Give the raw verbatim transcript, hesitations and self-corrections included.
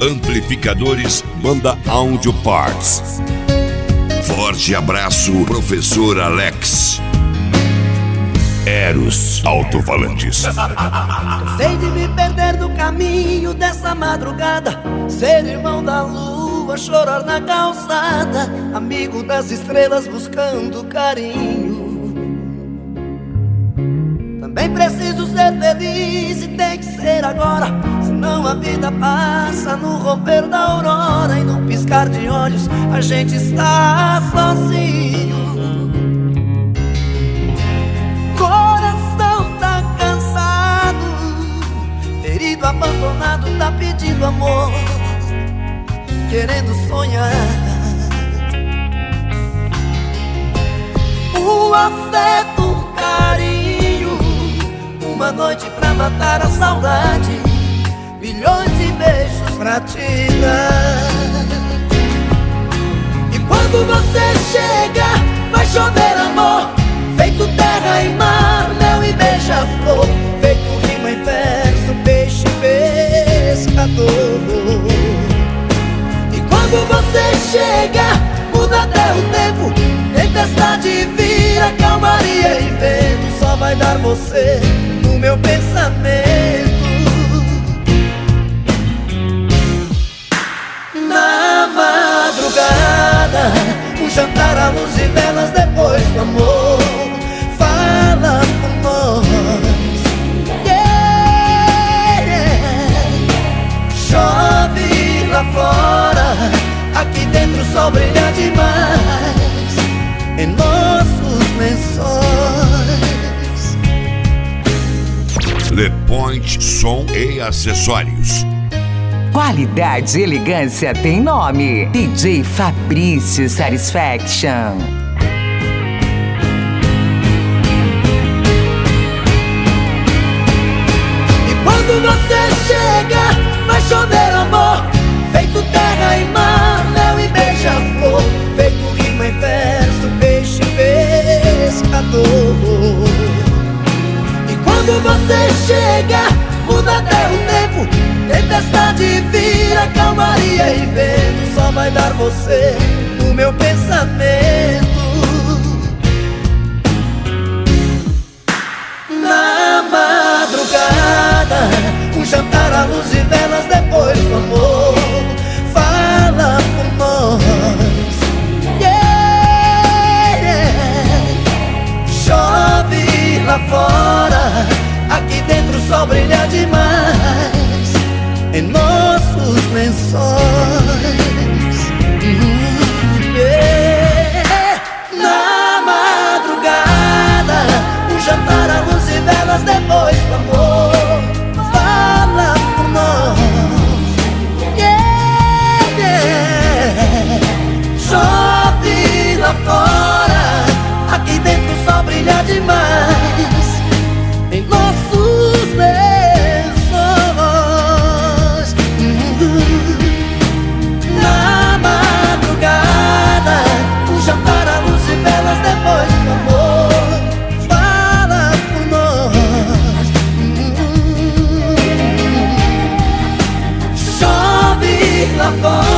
Amplificadores Banda Audio Parts. Forte abraço, professor Alex. Eros Alto-Falantes. Cansei de me perder no caminho dessa madrugada, ser irmão da lua, chorar na calçada, amigo das estrelas buscando carinho. Também preciso ser feliz e tem que ser agora, senão a vida passa no romper da aurora e no piscar de olhos a gente está sozinho. Abandonado, tá pedindo amor, querendo sonhar. Um afeto, um carinho, uma noite pra matar a saudade, milhões de beijos pra te dar. E quando você chega, vai chover amor, feito terra e mar, mel e beija-flor, feito rima e verso, peixe pescador. E quando você chega, muda até o tempo, tempestade vira calmaria e vento, só vai dar você no meu pensamento. Na madrugada, um jantar à luz e velas depois do amor, fala por nós. Chove lá fora, aqui dentro o sol brilha demais em nossos lençóis. Le Point Som e Acessórios. Qualidade e elegância tem nome. D J Fabrício Satisfaction. E quando você chega, vai chover amor, feito terra e mar, mel e beija-flor, feito rima e verso, peixe pescador. E quando você chega, muda até o tempo, tempestade vira calmaria e vento, só vai dar você no meu pensamento. Na madrugada, um jantar à luz e velas depois do amor, fala por nós. Yeah, yeah. Chove lá fora, aqui dentro o sol brilha demais em nossos lençóis. Uhum, yeah. Na madrugada, um jantar à luz e velas depois do amor, fala por nós. Yeah, yeah. Chove lá fora, aqui dentro o sol brilha demais em nossos lençóis. Uhum. Na madrugada, um jantar à luz e velas depois do amor, fala por nós. Uhum. Chove lá fora,